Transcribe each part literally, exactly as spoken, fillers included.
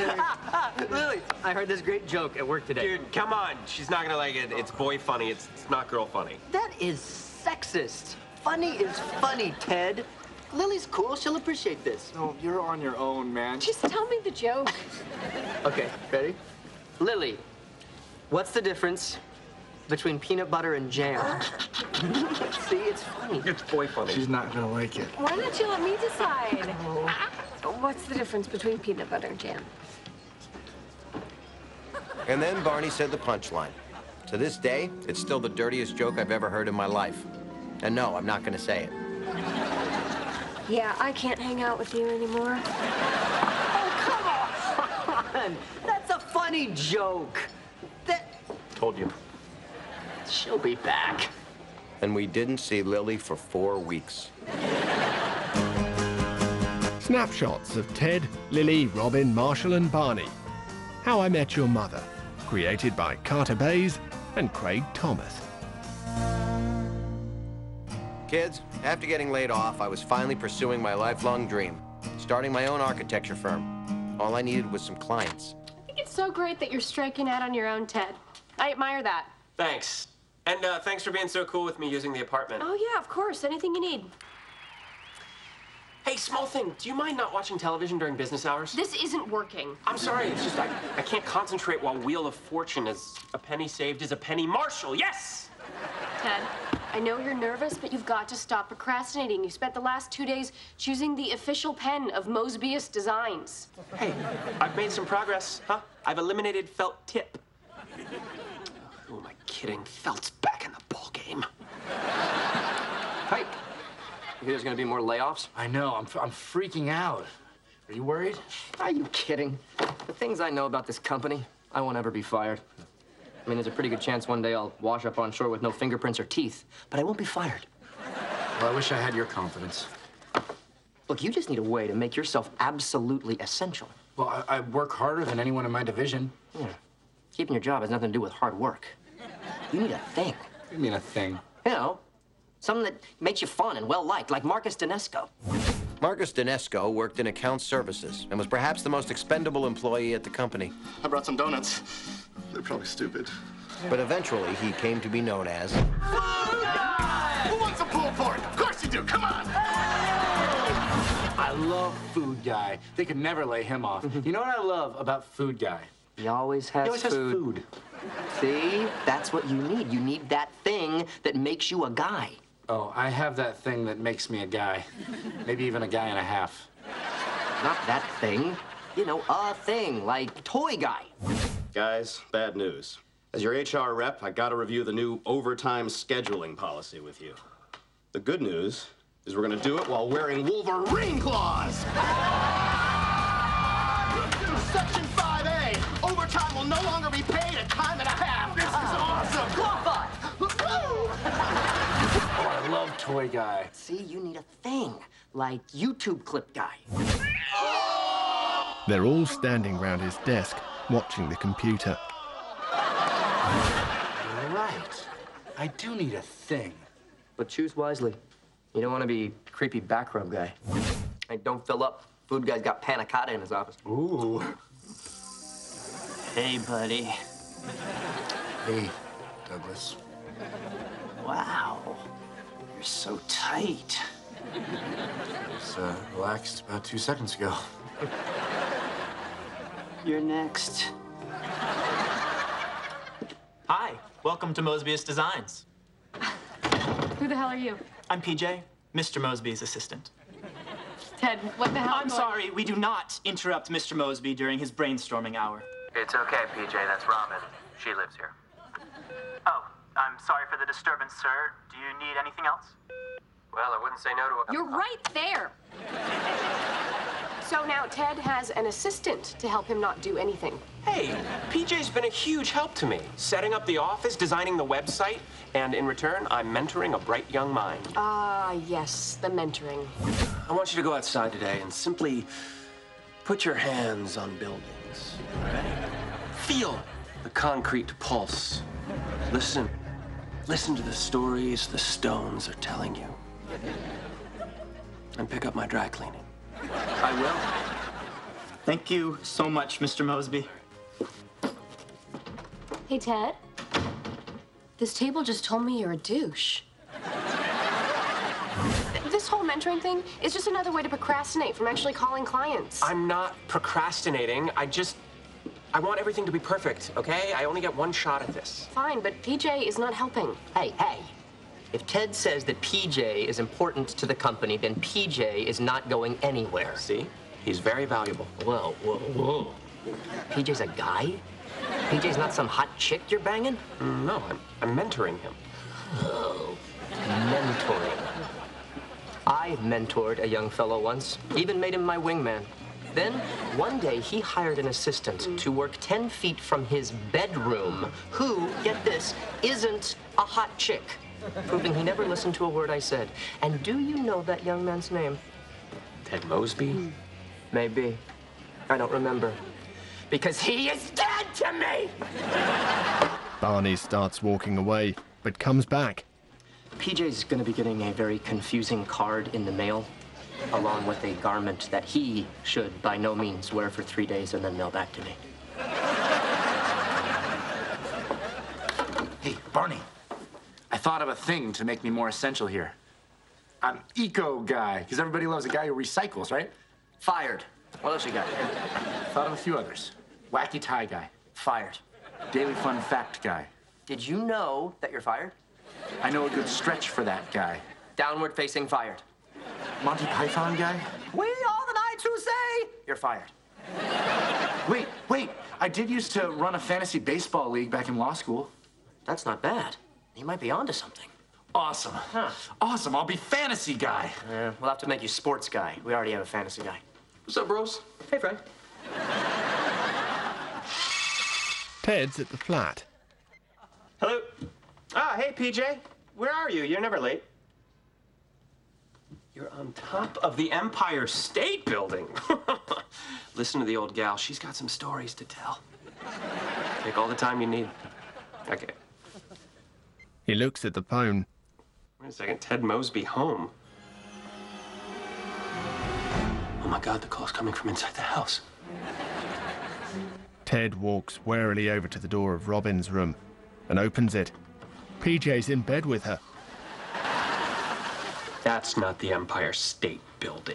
ah, Lily, I heard this great joke at work today. Dude, come on. She's not gonna like it. It's boy funny. It's, it's not girl funny. That is sexist. Funny is funny, Ted. Lily's cool. She'll appreciate this. No, you're on your own, man. Just tell me the joke. Okay, ready? Lily, what's the difference between peanut butter and jam? See, it's funny. It's boy funny. She's not gonna like it. Why don't you let me decide? What's the difference between peanut butter and jam? And then Barney said the punchline. To this day, it's still the dirtiest joke I've ever heard in my life. And no, I'm not gonna say it. Yeah, I can't hang out with you anymore. Oh, come on! That's a funny joke. That... Told you. She'll be back. And we didn't see Lily for four weeks. Snapshots of Ted, Lily, Robin, Marshall and Barney. How I Met Your Mother. Created by Carter Bays and Craig Thomas. Kids, after getting laid off, I was finally pursuing my lifelong dream, starting my own architecture firm. All I needed was some clients. I think it's so great that you're striking out on your own, Ted. I admire that. Thanks. And uh, thanks for being so cool with me using the apartment. Oh, yeah, of course. Anything you need. Hey, small thing. Do you mind not watching television during business hours? This isn't working. I'm sorry. It's just I, I can't concentrate while Wheel of Fortune is a penny saved is a penny Marshall. Yes! Ted, I know you're nervous, but you've got to stop procrastinating. You spent the last two days choosing the official pen of Mosbius Designs. Hey, I've made some progress, huh? I've eliminated felt tip. Who am I kidding? Felt's back in the ball game. Hey, you hear there's gonna be more layoffs? I know. I'm, I'm freaking out. Are you worried? Are you kidding? The things I know about this company, I won't ever be fired. I mean, there's a pretty good chance one day I'll wash up on shore with no fingerprints or teeth, but I won't be fired. Well, I wish I had your confidence. Look, you just need a way to make yourself absolutely essential. Well, I, I work harder than anyone in my division. Yeah. Keeping your job has nothing to do with hard work. You need a thing. What do you mean a thing? You know, something that makes you fun and well-liked, like Marcus Donesco. Marcus Donesco worked in account services and was perhaps the most expendable employee at the company. I brought some donuts. They're probably stupid. But eventually, he came to be known as... Food guy! Who wants a pulled pork? Of course you do. Come on. I love Food Guy. They could never lay him off. You know what I love about Food Guy? He always has He always has food. food. See? That's what you need. You need that thing that makes you a guy. Oh, I have that thing that makes me a guy. Maybe even a guy and a half. Not that thing. You know, a thing, like Toy Guy. Guys, bad news. As your H R rep, I gotta review the new overtime scheduling policy with you. The good news is we're gonna do it while wearing Wolverine claws! Section five A, overtime will no longer be paid at time and a half. This is awesome! Oh, I love Toy Guy. See, you need a thing, like YouTube Clip Guy. They're all standing round his desk, watching the computer. You're right. I do need a thing. But choose wisely. You don't want to be creepy back rub guy. Hey, don't fill up. Food Guy's got panna cotta in his office. Ooh. Hey, buddy. Hey, Douglas. Wow. You're so tight. I was uh, relaxed about two seconds ago. You're next. Hi, welcome to Mosbius Designs. Who the hell are you? I'm P J, Mister Mosby's assistant. Ted, what the hell? I'm sorry, we do not interrupt Mister Mosby during his brainstorming hour. It's okay, P J, that's Robin. She lives here. Oh, I'm sorry for the disturbance, sir. Do you need anything else? Well, I wouldn't say no to a... You're right there. So now Ted has an assistant to help him not do anything. Hey, P J's been a huge help to me. Setting up the office, designing the website, and in return, I'm mentoring a bright young mind. Ah, yes, the mentoring. I want you to go outside today and simply put your hands on buildings. Ready? Feel the concrete pulse. Listen. Listen to the stories the stones are telling you. And pick up my dry cleaning. I will. Thank you so much, Mister Mosby. Hey, Ted. This table just told me you're a douche. This whole mentoring thing is just another way to procrastinate from actually calling clients. I'm not procrastinating. I just... I want everything to be perfect, okay? I only get one shot at this. Fine, but P J is not helping. Hey, hey. If Ted says that P J is important to the company, then P J is not going anywhere. See? He's very valuable. Whoa, whoa, whoa. P J's a guy? P J's not some hot chick you're banging? Mm, no, I'm, I'm mentoring him. Oh, mentoring. I mentored a young fellow once, even made him my wingman. Then, one day, he hired an assistant mm. to work ten feet from his bedroom, who, get this, isn't a hot chick, proving he never listened to a word I said. And do you know that young man's name? Ted Mosby? Mm. Maybe. I don't remember. Because he is dead to me! Barney starts walking away, but comes back. P J's gonna be getting a very confusing card in the mail, along with a garment that he should by no means wear for three days and then mail back to me. Hey, Barney, I thought of a thing to make me more essential here. I'm eco guy, because everybody loves a guy who recycles, right? Fired. What else you got? Thought of a few others. Wacky tie guy. Fired. Daily fun fact guy. Did you know that you're fired? I know a good stretch for that guy. Downward facing fired. Monty Python guy? We all the nights who say you're fired. Wait, wait. I did used to run a fantasy baseball league back in law school. That's not bad. You might be onto something. Awesome. Huh. Awesome. I'll be fantasy guy. Yeah, we'll have to make you sports guy. We already have a fantasy guy. What's up, bros? Hey, Frank. Ted's at the flat. Hello. Ah, hey, P J. Where are you? You're never late. You're on top of the Empire State Building. Listen to the old gal. She's got some stories to tell. Take all the time you need. Okay. He looks at the phone. Wait a second. Ted Mosby home. Oh, my God. The call's coming from inside the house. Ted walks warily over to the door of Robin's room and opens it. P J's in bed with her. That's not the Empire State Building.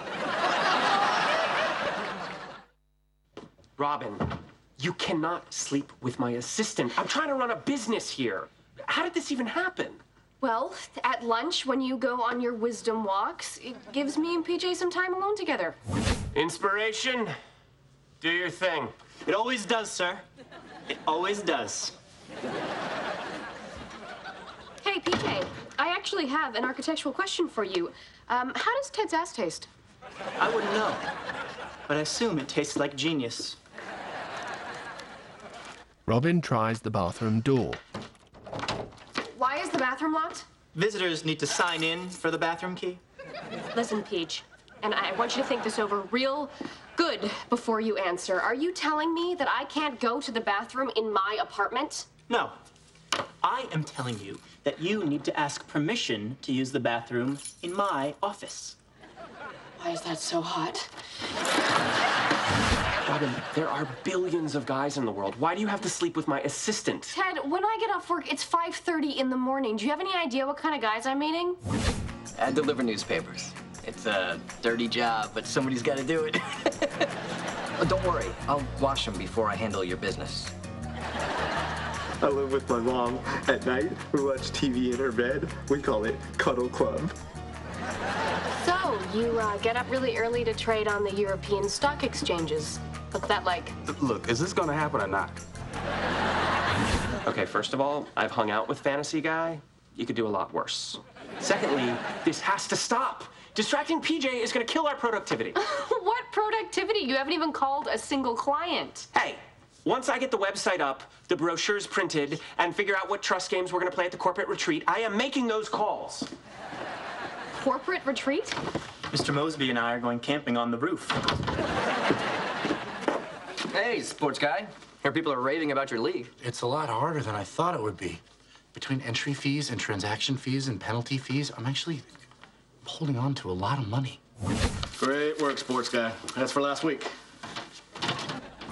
Robin, you cannot sleep with my assistant. I'm trying to run a business here. How did this even happen? Well, at lunch, when you go on your wisdom walks, it gives me and P J some time alone together. Inspiration, do your thing. It always does, sir. It always does. Hey, P J, I actually have an architectural question for you. Um, how does Ted's ass taste? I wouldn't know, but I assume it tastes like genius. Robin tries the bathroom door. Why is the bathroom locked? Visitors need to sign in for the bathroom key. Listen, Peach, and I want you to think this over real good before you answer. Are you telling me that I can't go to the bathroom in my apartment? No. I am telling you that you need to ask permission to use the bathroom in my office. Why is that so hot? Robin, there are billions of guys in the world. Why do you have to sleep with my assistant? Ted, when I get off work, it's five thirty in the morning. Do you have any idea what kind of guys I'm meeting? I deliver newspapers. It's a dirty job, but somebody's got to do it. Oh, don't worry. I'll wash them before I handle your business. I live with my mom. At night, we watch T V in her bed. We call it Cuddle Club. So, you uh, get up really early to trade on the European stock exchanges. What's that like? Look, is this gonna happen or not? Okay, first of all, I've hung out with Fantasy Guy. You could do a lot worse. Secondly, this has to stop. Distracting P J is gonna kill our productivity. What productivity? You haven't even called a single client. Hey, once I get the website up, the brochures printed, and figure out what trust games we're gonna play at the corporate retreat, I am making those calls. Corporate retreat? Mister Mosby and I are going camping on the roof. Hey, sports guy. Here people are raving about your league. It's a lot harder than I thought it would be. Between entry fees and transaction fees and penalty fees, I'm actually holding on to a lot of money. Great work, sports guy. That's for last week.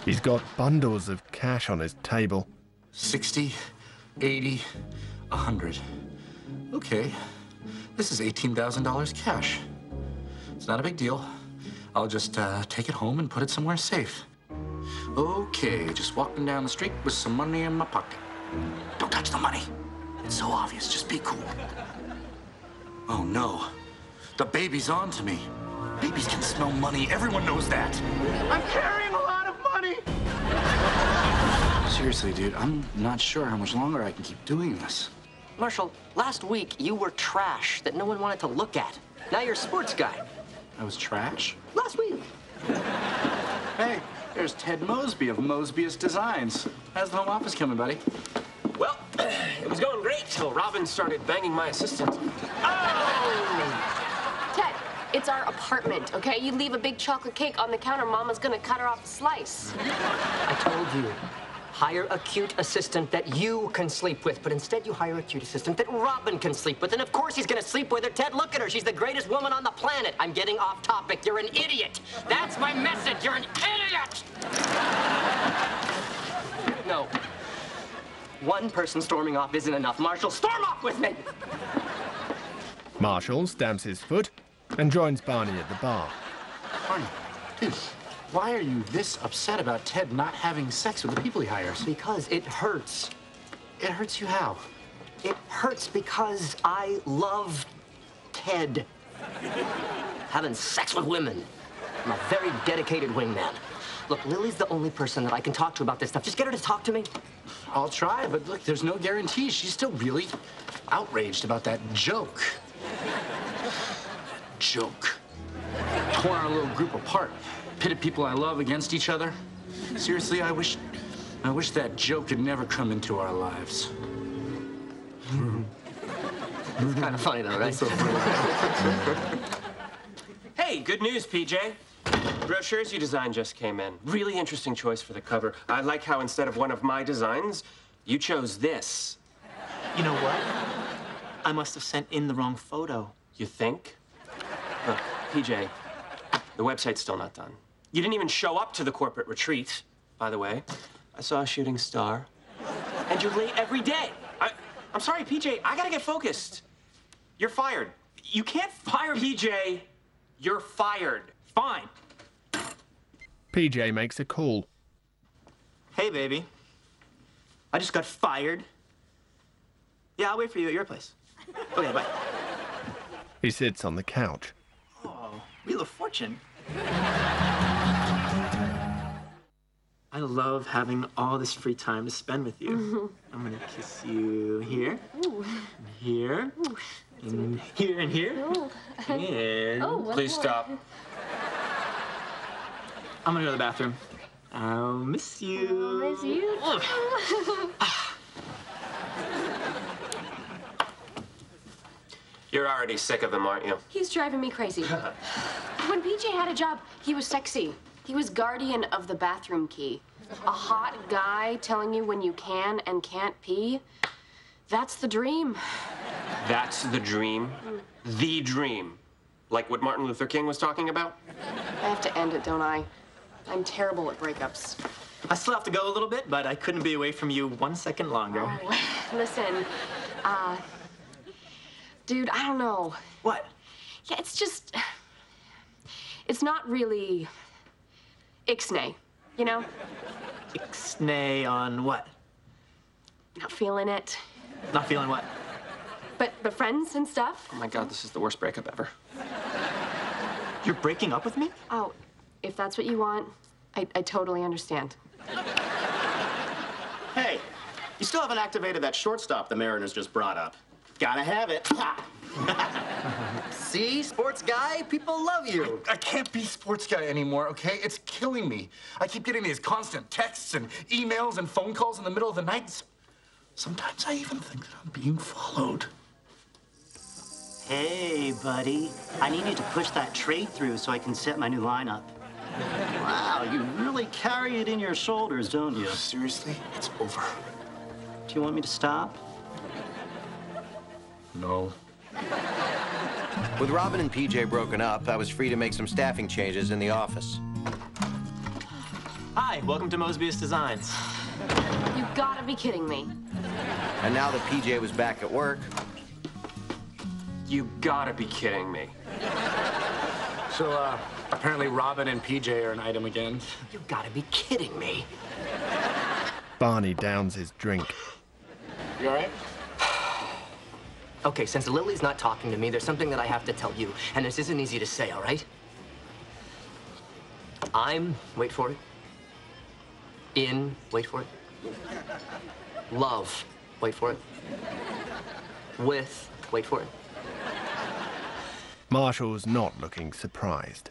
He's got bundles of cash on his table. sixty, eighty, one hundred. Okay, this is eighteen thousand dollars cash. It's not a big deal. I'll just uh, take it home and put it somewhere safe. Okay, just walking down the street with some money in my pocket. Don't touch the money. It's so obvious, just be cool. Oh no, the baby's on to me. Babies can smell money, everyone knows that. I'm carrying a lot of money. Seriously, dude, I'm not sure how much longer I can keep doing this. Marshall, last week you were trash that no one wanted to look at. Now you're a sports guy. I was trash? Last week. Hey, there's Ted Mosby of Mosby's Designs. How's the home office coming, buddy? Well, it was going great till Robin started banging my assistant. Oh! Ted, it's our apartment, okay? You leave a big chocolate cake on the counter, Mama's gonna cut her off a slice. I told you. Hire a cute assistant that you can sleep with, but instead you hire a cute assistant that Robin can sleep with, and of course he's gonna sleep with her. Ted, look at her. She's the greatest woman on the planet. I'm getting off topic. You're an idiot. That's my message. You're an idiot. No. One person storming off isn't enough. Marshall, storm off with me. Marshall stamps his foot and joins Barney at the bar. Barney, dude, why are you this upset about Ted not having sex with the people he hires? Because it hurts. It hurts you how? It hurts because I love Ted. Having sex with women. I'm a very dedicated wingman. Look, Lily's the only person that I can talk to about this stuff. Just get her to talk to me. I'll try, but look, there's no guarantee. She's still really outraged about that joke. Joke. Tore our little group apart. Pitted people I love against each other. Seriously, I wish, I wish that joke had never come into our lives. It's kind of funny, though, right? So funny. Hey, good news, P J. Brochures you designed just came in. Really interesting choice for the cover. I like how instead of one of my designs, you chose this. You know what? I must have sent in the wrong photo. You think? Look, P J, the website's still not done. You didn't even show up to the corporate retreat, by the way. I saw a shooting star. And you're late every day. I, I'm sorry, P J, I gotta get focused. You're fired. You can't fire P J. You're fired. Fine. P J makes a call. Hey, baby. I just got fired. Yeah, I'll wait for you at your place. Okay, bye. He sits on the couch. Oh, Wheel of Fortune. I love having all this free time to spend with you. Mm-hmm. I'm gonna kiss you here, Ooh. here, Ooh. and here, and here, Ooh. and... Oh, please stop. I'm gonna go to the bathroom. I'll miss you. I'll miss you. You're already sick of him, aren't you? He's driving me crazy. When P J had a job, he was sexy. He was guardian of the bathroom key. A hot guy telling you when you can and can't pee. That's the dream. That's the dream? Mm. The dream. Like what Martin Luther King was talking about? I have to end it, don't I? I'm terrible at breakups. I still have to go a little bit, but I couldn't be away from you one second longer. Oh, listen, uh, dude, I don't know. What? Yeah, it's just, it's not really ixnay, you know? Ixnay on what? Not feeling it. Not feeling what? But, but friends and stuff. Oh my God, this is the worst breakup ever. You're breaking up with me? Oh, if that's what you want, I, I totally understand. Hey, you still haven't activated that shortstop the Mariners just brought up. Gotta have it. See, sports guy, people love you. I can't be sports guy anymore, okay? It's killing me. I keep getting these constant texts and emails and phone calls in the middle of the night. Sometimes I even think that I'm being followed. Hey, buddy. I need you to push that trade through so I can set my new lineup. Wow, you really carry it in your shoulders, don't you? Seriously? It's over. Do you want me to stop? No. With Robin and P J broken up, I was free to make some staffing changes in the office. Hi, welcome to Mosbius Designs. You gotta be kidding me. And now that P J was back at work, You gotta be kidding me. So, uh, apparently Robin and P J are an item again. You gotta be kidding me. Barney downs his drink. You all right? Okay, since Lily's not talking to me, there's something that I have to tell you, and this isn't easy to say, all right? I'm, wait for it, in, wait for it, love, wait for it, with, wait for it. Marshall's not looking surprised.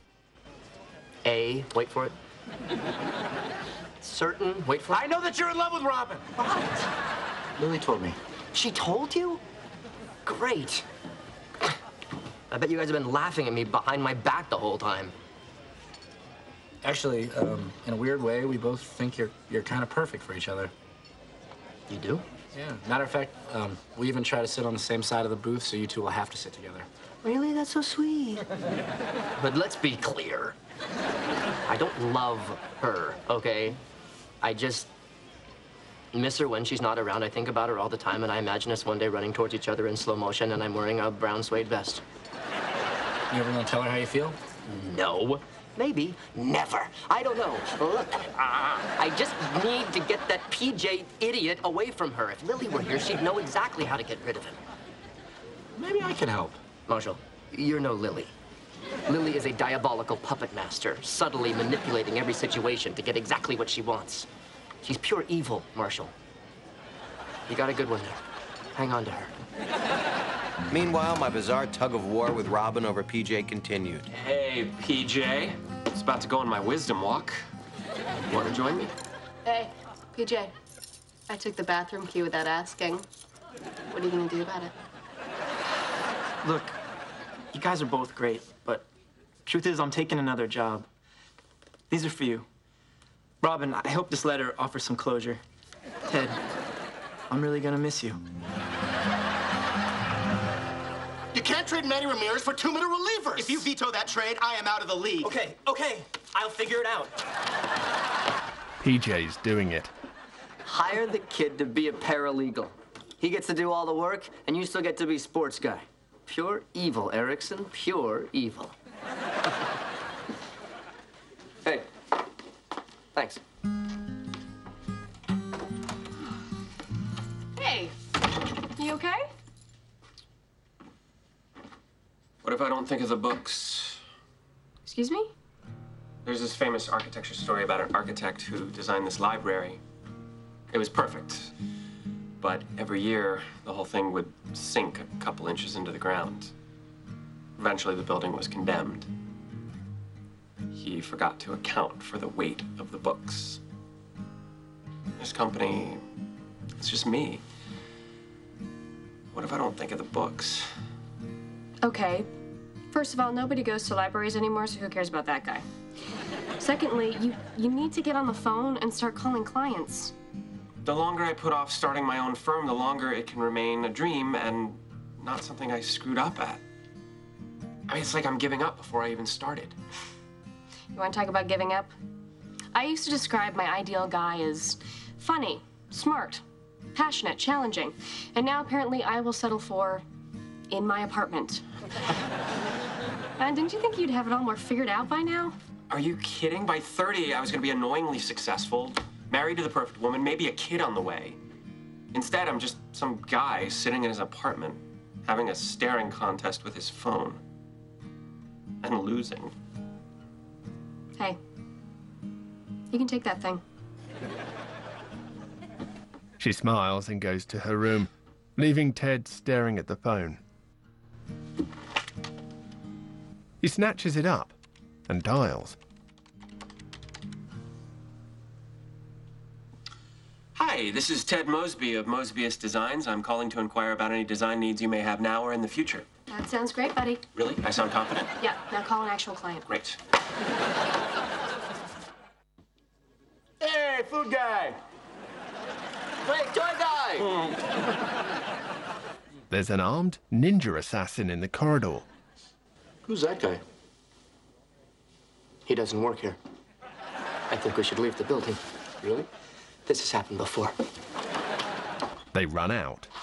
A, wait for it. Certain, wait for it. I know that you're in love with Robin. What? Lily told me. She told you? Great. I bet you guys have been laughing at me behind my back the whole time. Actually, um, in a weird way, we both think you're you're kind of perfect for each other. You do? Yeah. Matter of fact, um, we even try to sit on the same side of the booth, so you two will have to sit together. Really? That's so sweet. But let's be clear. I don't love her, okay? I just miss her when she's not around. I think about her all the time, and I imagine us one day running towards each other in slow motion, and I'm wearing a brown suede vest. You ever gonna tell her how you feel? No. Maybe. Never. I don't know. Look, uh, I just need to get that P J idiot away from her. If Lily were here, she'd know exactly how to get rid of him. Maybe I can help. Marshall, you're no Lily. Lily is a diabolical puppet master, subtly manipulating every situation to get exactly what she wants. She's pure evil, Marshall. You got a good one there. Hang on to her. meanwhile, my bizarre tug of war with Robin over P J continued. Hey, P J. It's about to go on my wisdom walk. Want to join me? Hey, P J. I took the bathroom key without asking. What are you gonna do about it? Look, you guys are both great, but truth is I'm taking another job. These are for you. Robin, I hope this letter offers some closure. Ted, I'm really gonna miss you. You can't trade Manny Ramirez for two-minute relievers. If you veto that trade, I am out of the league. Okay, okay, I'll figure it out. P J's doing it. Hire the kid to be a paralegal. He gets to do all the work, and you still get to be sports guy. Pure evil, Erickson. Pure evil. Hey. Thanks. Hey, you okay? What if I don't think of the books? Excuse me? There's this famous architecture story about an architect who designed this library. It was perfect. But every year, the whole thing would sink a couple inches into the ground. Eventually, the building was condemned. He forgot to account for the weight of the books. This company, it's just me. What if I don't think of the books? Okay. First of all, nobody goes to libraries anymore, so who cares about that guy? Secondly, you, you need to get on the phone and start calling clients. The longer I put off starting my own firm, the longer it can remain a dream and not something I screwed up at. I mean, it's like I'm giving up before I even started. You want to talk about giving up? I used to describe my ideal guy as funny, smart, passionate, challenging. And now apparently I will settle for in my apartment. And didn't you think you'd have it all more figured out by now? Are you kidding? By thirty, I was going to be annoyingly successful, married to the perfect woman, maybe a kid on the way. Instead, I'm just some guy sitting in his apartment, having a staring contest with his phone. And losing. Hey, you can take that thing. She smiles and goes to her room, leaving Ted staring at the phone. He snatches it up and dials. Hi, this is Ted Mosby of Mosbius Designs. I'm calling to inquire about any design needs you may have now or in the future. That sounds great, buddy. Really? I sound confident? Yeah, now call an actual client. Great. Hey, food guy. Hey, toy guy! There's an armed ninja assassin in the corridor. Who's that guy? He doesn't work here. I think we should leave the building. Really? This has happened before. They run out.